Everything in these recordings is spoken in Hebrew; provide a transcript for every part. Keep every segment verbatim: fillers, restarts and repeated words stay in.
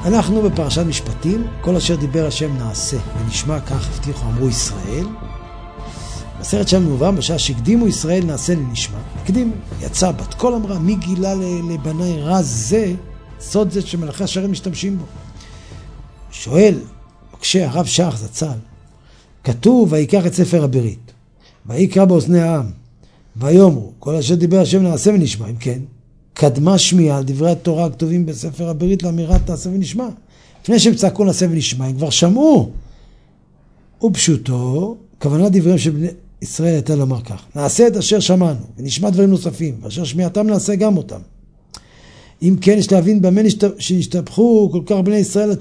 אנחנו בפרשת משפטים, כל אשר דיבר השם נעשה, ונשמע כך הבטיחו אמרו ישראל. בסרט שם מובא, בשעה שהקדימו ישראל נעשה לנשמע. הקדים, יצא בת קול אמרה, מי גילה לבני רז זה, סוד זה שמלאכי השרת משתמשים בו. שואל, כשהרב שח זצ"ל, כתוב ויקח את ספר הברית, ויקרא באוזני העם, ויאמרו, כל אשר דיבר השם נעשה ונשמע. אם כן, קדמה שמיעה על דברי התורה הכתובים בספר הברית לאמירת נעשה ונשמע. לפני שהם צעקו נעשה ונשמע, הם כבר שמעו. ופשוטו, כוונת דבריהם של בני ישראל הייתה לומר כך, נעשה את אשר שמענו, ונשמע דברים נוספים, ואשר שמיעתם נעשה גם אותם. אם כן, יש להבין במה שנשתבחו כל כך בני ישראל, עד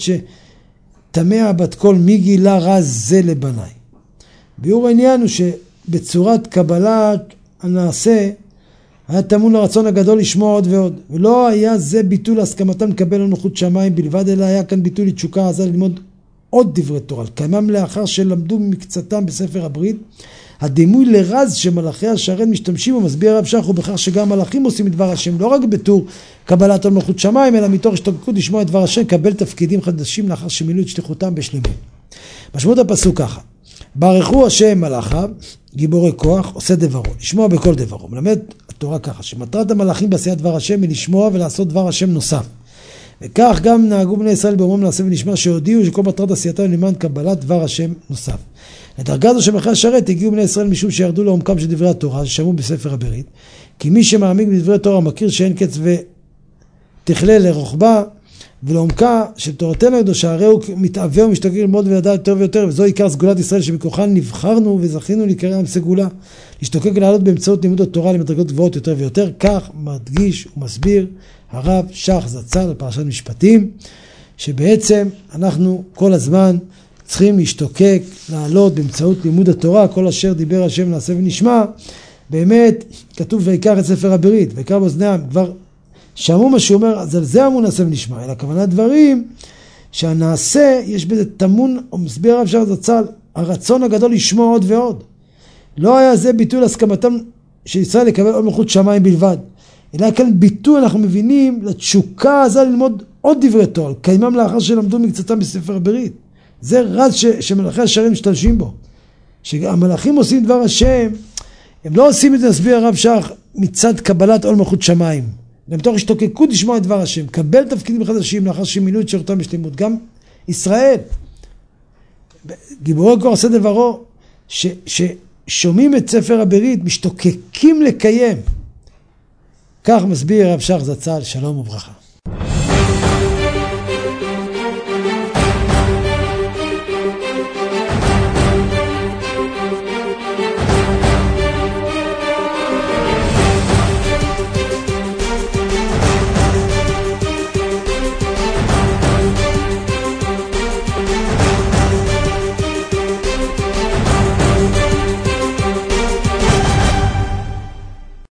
שתמה בת קול מי גילה רז זה לבניי. ביאור העניין הוא שבצורת קבלת הנעשה, היה תמון לרצון הגדול לשמוע עוד ועוד, ולא היה זה ביטול הסכמתם לקבל נוחות שמיים בלבד, אלא היה כאן ביטול לתשוקה עזה ללמוד עוד דברי תורה, קיימם לאחר שלמדו ממקצתם בספר הברית. הדימוי לרז שמלאכי השרת משתמשים ומסביר רב שח הוא בכך שגם מלאכים עושים את דבר השם, לא רק בתור קבלת נוחות שמיים, אלא מתוך השתוקקות לשמוע את דבר השם, קבל תפקידים חדשים לאחר שמילאו את שליחותם בשלמות. משמעות הפסוק ככה, ברכו השם מלאכיו, גיבורי כוח, עושה דברו, לשמוע בכל דברו. מלמד התורה ככה, שמטרת המלאכים בעשיית דבר השם היא לשמוע ולעשות דבר השם נוסף. וכך גם נהגו בני ישראל באומרם נעשה ונשמע, שהודיעו שכל מטרת עשייתם למען קבלת דבר השם נוסף. לדרגה זו שמלאכי השרת הגיעו בני ישראל משום שירדו לעומקם של דברי התורה ששמעו בספר הברית, כי מי שמעמיק בדברי תורה מכיר שאין קץ ותכלה לרוחבה ולעומקה של תורתנו הקדושה, הרי הוא מתאווה ומשתוקק ללמוד וידע יותר ויותר, וזו עיקר סגולת ישראל שמכוחן נבחרנו וזכינו להיקרא עם סגולה, להשתוקק לעלות באמצעות לימוד התורה למדרגות גבוהות יותר ויותר. כך מדגיש ומסביר הרב שח זצ"ל בפרשת משפטים, שבעצם אנחנו כל הזמן צריכים להשתוקק, לעלות באמצעות לימוד התורה, כל אשר דיבר השם נעשה ונשמע. באמת כתוב ויקח את ספר הברית, ויקרא באוזני העם, כבר שמעו מה שהוא אומר, אז על זה אמרו נעשה ונשמע, אלא הכוונה דברים שהנעשה, יש בזה תמון, או מסביר הרב שח זצ"ל, הרצון הגדול לשמוע עוד ועוד. לא היה זה ביטול הסכמתם של ישראל לקבל עוד מלכות שמיים בלבד, אלא כאן ביטוי, אנחנו מבינים, לתשוקה הזה ללמוד עוד דברי תורה, קיימם לאחר שלמדו מקצתם בספר הברית. זה רז ש, שמלאכי השרת משתמשים בו. שהמלאכים עושים דבר השם, הם לא עושים את זה, מסביר הרב שח, מצד קבלת עול מלכות שמיים. הם תוך השתוקקות לשמוע את דבר השם, קבל תפקידים חדשים לאחר שמילאו את שירותם בשלמות. גם ישראל, גיבורי כוח עושה דברו, ש, ששומעים את ספר הברית, משתוקקים לקיים. כך מסביר הרב שח זצ"ל, שלום וברכה.